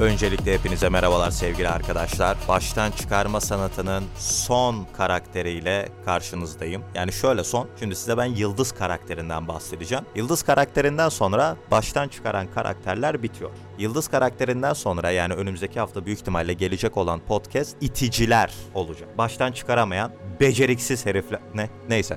Öncelikle hepinize merhabalar sevgili arkadaşlar. Baştan çıkarma sanatının son karakteriyle karşınızdayım. Yani şöyle son, şimdi size ben Yıldız karakterinden bahsedeceğim. Yıldız karakterinden sonra baştan çıkaran karakterler bitiyor. Yıldız karakterinden sonra yani önümüzdeki hafta büyük ihtimalle gelecek olan podcast iticiler olacak. Baştan çıkaramayan, beceriksiz herifler... Neyse.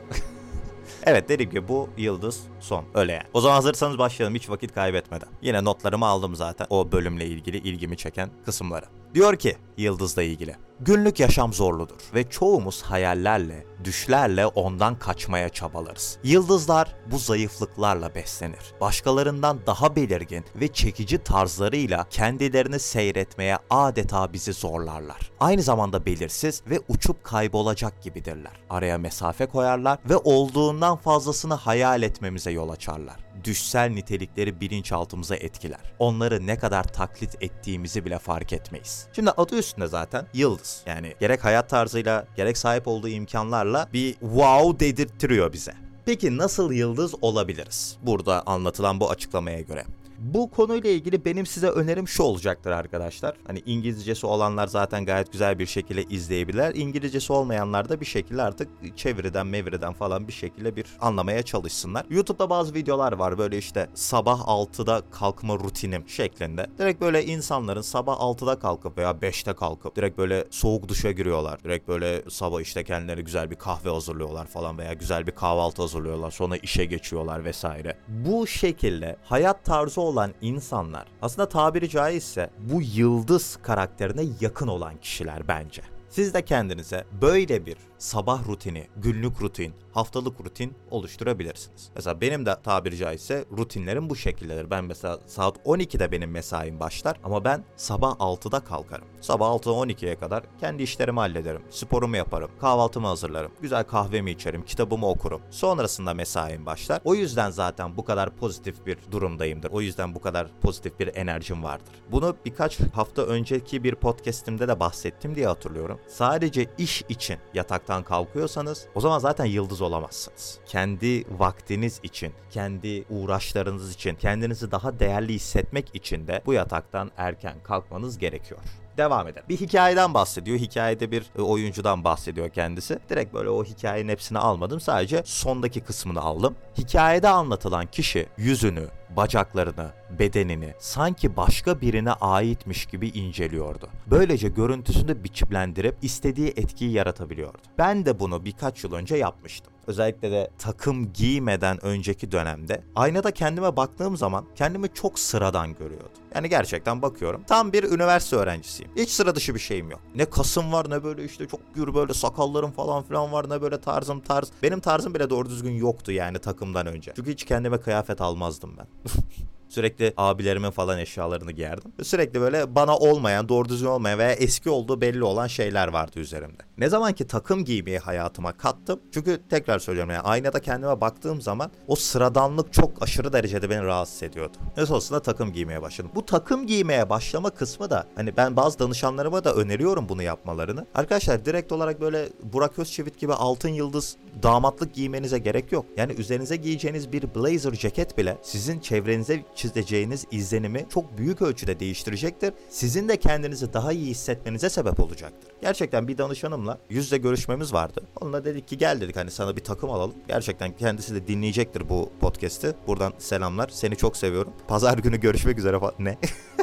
Evet, dediğim gibi bu Yıldız son. Öyle yani. O zaman hazırsanız başlayalım hiç vakit kaybetmeden. Yine notlarımı aldım zaten. O bölümle ilgili ilgimi çeken kısımları. Diyor ki Yıldız'la ilgili. Günlük yaşam zorludur ve çoğumuz hayallerle, düşlerle ondan kaçmaya çabalarız. Yıldızlar bu zayıflıklarla beslenir. Başkalarından daha belirgin ve çekici tarzlarıyla kendilerini seyretmeye adeta bizi zorlarlar. Aynı zamanda belirsiz ve uçup kaybolacak gibidirler. Araya mesafe koyarlar ve olduğundan fazlasını hayal etmemize yol açarlar. Düşsel nitelikleri bilinçaltımıza etkiler. Onları ne kadar taklit ettiğimizi bile fark etmeyiz. Şimdi adı üstünde zaten Yıldız. Yani gerek hayat tarzıyla gerek sahip olduğu imkanlarla bir wow dedirttiriyor bize. Peki nasıl yıldız olabiliriz? Burada anlatılan bu açıklamaya göre. Bu konuyla ilgili benim size önerim şu olacaktır arkadaşlar. Hani İngilizcesi olanlar zaten gayet güzel bir şekilde izleyebilirler. İngilizcesi olmayanlar da bir şekilde artık çeviriden falan bir şekilde bir anlamaya çalışsınlar. YouTube'da bazı videolar var böyle işte sabah 6'da kalkma rutinim şeklinde. Direkt böyle insanların sabah 6'da kalkıp veya 5'te kalkıp direkt böyle soğuk duşa giriyorlar. Direkt böyle sabah işte kendileri güzel bir kahve hazırlıyorlar falan veya güzel bir kahvaltı hazırlıyorlar. Sonra işe geçiyorlar vesaire. Bu şekilde hayat tarzı olan insanlar aslında tabiri caizse bu Yıldız karakterine yakın olan kişiler bence. Siz de kendinize böyle bir sabah rutini, günlük rutin, haftalık rutin oluşturabilirsiniz. Mesela benim de tabiri caizse rutinlerim bu şekildedir. Ben mesela saat 12'de benim mesaim başlar ama ben sabah 6'da kalkarım. Sabah 6'dan 12'ye kadar kendi işlerimi hallederim. Sporumu yaparım, kahvaltımı hazırlarım, güzel kahvemi içerim, kitabımı okurum. Sonrasında mesaim başlar. O yüzden zaten bu kadar pozitif bir durumdayımdır. O yüzden bu kadar pozitif bir enerjim vardır. Bunu birkaç hafta önceki bir podcastimde de bahsettim diye hatırlıyorum. Sadece iş için yataktan kalkıyorsanız o zaman zaten yıldız olamazsınız. Kendi vaktiniz için, kendi uğraşlarınız için, kendinizi daha değerli hissetmek için de bu yataktan erken kalkmanız gerekiyor. Devam edelim. Bir hikayeden bahsediyor. Hikayede bir oyuncudan bahsediyor kendisi. Direkt böyle o hikayenin hepsini almadım. Sadece sondaki kısmını aldım. Hikayede anlatılan kişi yüzünü, bacaklarını, bedenini sanki başka birine aitmiş gibi inceliyordu. Böylece görüntüsünü biçimlendirip istediği etkiyi yaratabiliyordu. Ben de bunu birkaç yıl önce yapmıştım. Özellikle de takım giymeden önceki dönemde aynada kendime baktığım zaman kendimi çok sıradan görüyordum. Yani gerçekten bakıyorum. Tam bir üniversite öğrencisiyim. Hiç sıra dışı bir şeyim yok. Ne kasım var ne böyle işte çok gür böyle sakallarım falan filan var ne böyle tarzım tarz. Benim tarzım bile doğru düzgün yoktu yani takımdan önce. Çünkü hiç kendime kıyafet almazdım ben. Sürekli abilerimin falan eşyalarını giyerdim. Sürekli böyle bana olmayan, doğru düzgün olmayan veya eski olduğu belli olan şeyler vardı üzerimde. Ne zaman ki takım giymeyi hayatıma kattım. Çünkü tekrar söylüyorum yani aynada kendime baktığım zaman o sıradanlık çok aşırı derecede beni rahatsız ediyordu. Ne sonrasında takım giymeye başladım. Bu takım giymeye başlama kısmı da hani ben bazı danışanlarıma da öneriyorum bunu yapmalarını. Arkadaşlar direkt olarak böyle Burak Özçivit gibi altın yıldız damatlık giymenize gerek yok. Yani üzerinize giyeceğiniz bir blazer ceket bile sizin çevrenize çizeceğiniz izlenimi çok büyük ölçüde değiştirecektir. Sizin de kendinizi daha iyi hissetmenize sebep olacaktır. Gerçekten bir danışanımla yüzle görüşmemiz vardı. Onunla dedik ki gel dedik hani sana bir takım alalım. Gerçekten kendisi de dinleyecektir bu podcast'i. Buradan selamlar. Seni çok seviyorum. Pazar günü görüşmek üzere falan. Ne?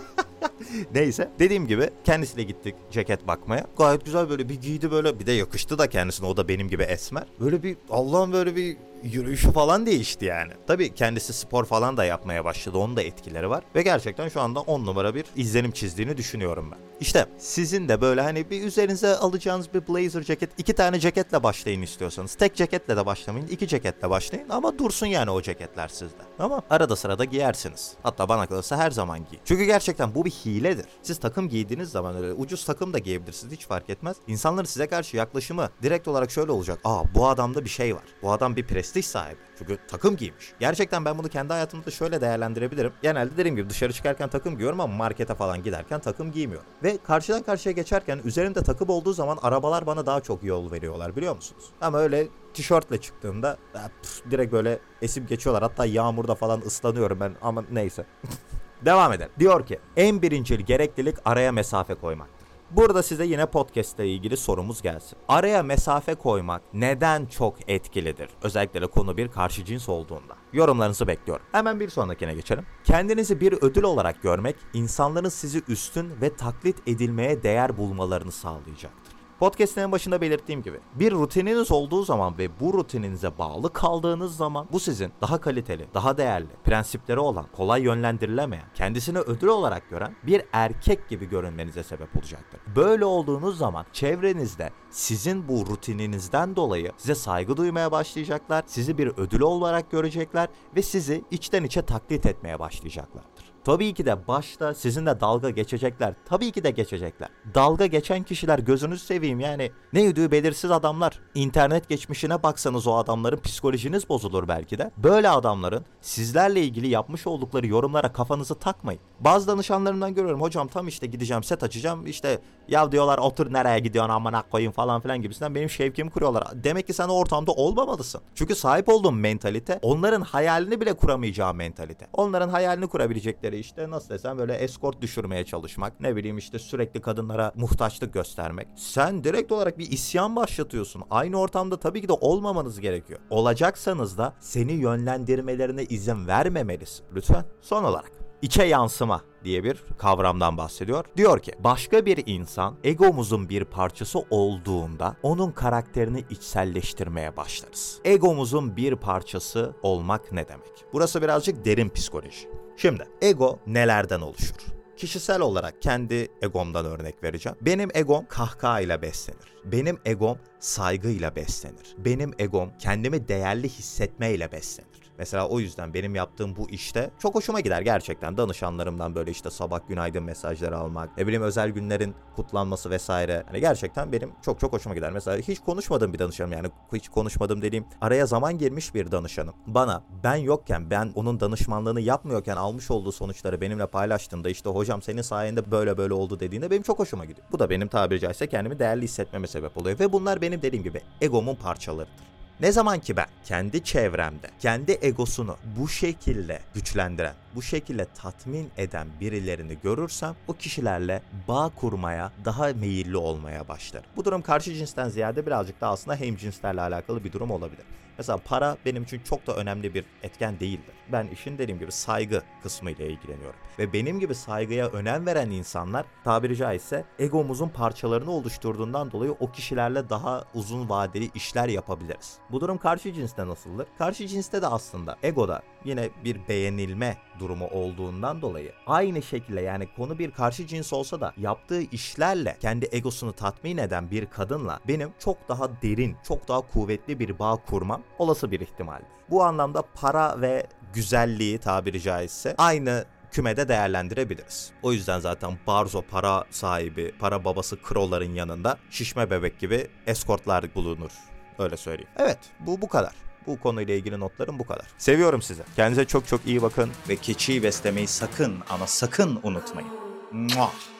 Neyse dediğim gibi kendisiyle gittik ceket bakmaya. Gayet güzel böyle bir giydi böyle bir de yakıştı da kendisine o da benim gibi esmer. Böyle bir Allah'ım böyle bir yürüyüşü falan değişti yani. Tabii kendisi spor falan da yapmaya başladı. Onun da etkileri var. Ve gerçekten şu anda 10 numara bir izlenim çizdiğini düşünüyorum ben. İşte sizin de böyle hani bir üzerinize alacağınız bir blazer ceket, 2 tane ceketle başlayın istiyorsanız. Tek ceketle de başlamayın, 2 ceketle başlayın ama dursun yani o ceketler sizde. Ama arada sırada giyersiniz. Hatta bana kalırsa her zaman giyin. Çünkü gerçekten bu bir hiledir. Siz takım giydiğiniz zaman öyle ucuz takım da giyebilirsiniz hiç fark etmez. İnsanların size karşı yaklaşımı direkt olarak şöyle olacak. Bu adamda bir şey var. Bu adam bir prestij sahibi. Çünkü takım giymiş. Gerçekten ben bunu kendi hayatımda şöyle değerlendirebilirim. Genelde dediğim gibi dışarı çıkarken takım giyiyorum ama markete falan giderken takım giymiyorum. Ve karşıdan karşıya geçerken üzerimde takım olduğu zaman arabalar bana daha çok yol veriyorlar biliyor musunuz? Ama öyle tişörtle çıktığımda direkt böyle esip geçiyorlar. Hatta yağmurda falan ıslanıyorum ben ama neyse. Devam edelim. Diyor ki en birincil gereklilik araya mesafe koymaktır. Burada size yine podcast ile ilgili sorumuz gelsin. Araya mesafe koymak neden çok etkilidir? Özellikle de konu bir karşı cins olduğunda. Yorumlarınızı bekliyorum. Hemen bir sonrakine geçelim. Kendinizi bir ödül olarak görmek, insanların sizi üstün ve taklit edilmeye değer bulmalarını sağlayacaktır. Podcast'ın en başında belirttiğim gibi bir rutininiz olduğu zaman ve bu rutininize bağlı kaldığınız zaman bu sizin daha kaliteli, daha değerli, prensipleri olan, kolay yönlendirilemeyen, kendisini ödül olarak gören bir erkek gibi görünmenize sebep olacaktır. Böyle olduğunuz zaman çevrenizde sizin bu rutininizden dolayı size saygı duymaya başlayacaklar, sizi bir ödül olarak görecekler ve sizi içten içe taklit etmeye başlayacaklardır. Tabii ki de başta sizinle dalga geçecekler. Tabii ki de geçecekler. Dalga geçen kişiler gözünüzü seveyim yani ne yüdüğü belirsiz adamlar. İnternet geçmişine baksanız o adamların psikolojiniz bozulur belki de. Böyle adamların sizlerle ilgili yapmış oldukları yorumlara kafanızı takmayın. Bazı danışanlarımdan görüyorum hocam tam işte gideceğim set açacağım işte ya diyorlar otur nereye gidiyorsun amına koyayım falan filan gibisinden benim şevkimi kuruyorlar. Demek ki sen o ortamda olmamalısın. Çünkü sahip olduğun mentalite onların hayalini bile kuramayacağı mentalite. Onların hayalini kurabilecekleri işte nasıl desem böyle eskort düşürmeye çalışmak, ne bileyim işte sürekli kadınlara muhtaçlık göstermek. Sen direkt olarak bir isyan başlatıyorsun. Aynı ortamda tabii ki de olmamanız gerekiyor. Olacaksanız da seni yönlendirmelerine izin vermemelisin. Lütfen. Son olarak İçe yansıma diye bir kavramdan bahsediyor. Diyor ki başka bir insan egomuzun bir parçası olduğunda onun karakterini içselleştirmeye başlarız. Egomuzun bir parçası olmak ne demek? Burası birazcık derin psikoloji. Şimdi ego nelerden oluşur? Kişisel olarak kendi egomdan örnek vereceğim. Benim egom kahkahayla beslenir. Benim egom saygıyla beslenir. Benim egom kendimi değerli hissetmeyle beslenir. Mesela o yüzden benim yaptığım bu işte çok hoşuma gider gerçekten. Danışanlarımdan böyle işte sabah günaydın mesajları almak, ne bileyim özel günlerin kutlanması vesaire. Hani gerçekten benim çok hoşuma gider. Mesela hiç konuşmadığım bir danışanım yani hiç konuşmadığım dediğim araya zaman girmiş bir danışanım. Bana ben yokken ben onun danışmanlığını yapmıyorken almış olduğu sonuçları benimle paylaştığında işte hocam senin sayende böyle oldu dediğinde benim çok hoşuma gidiyor. Bu da benim tabiri caizse kendimi değerli hissetmeme sebep oluyor ve bunlar benim dediğim gibi egomun parçalarıdır. Ne zaman ki ben kendi çevremde, kendi egosunu bu şekilde güçlendiren, bu şekilde tatmin eden birilerini görürsem o kişilerle bağ kurmaya daha meyilli olmaya başlarım. Bu durum karşı cinsten ziyade birazcık da aslında hemcinslerle alakalı bir durum olabilir. Mesela para benim için çok da önemli bir etken değildir. Ben işin dediğim gibi saygı kısmıyla ilgileniyorum. Ve benim gibi saygıya önem veren insanlar tabiri caizse egomuzun parçalarını oluşturduğundan dolayı o kişilerle daha uzun vadeli işler yapabiliriz. Bu durum karşı cinste nasıldır? Karşı cinste de aslında egoda yine bir beğenilme durumu olduğundan dolayı aynı şekilde yani konu bir karşı cins olsa da yaptığı işlerle kendi egosunu tatmin eden bir kadınla benim çok daha derin, çok daha kuvvetli bir bağ kurmam olası bir ihtimaldir. Bu anlamda para ve güzelliği tabiri caizse aynı kümede değerlendirebiliriz. O yüzden zaten barzo para sahibi, para babası kroların yanında şişme bebek gibi eskortlar bulunur. Öyle söyleyeyim. Evet, bu kadar. Bu konuyla ilgili notlarım bu kadar. Seviyorum sizi. Kendinize çok iyi bakın ve keçiyi beslemeyi sakın ama sakın unutmayın. Muah!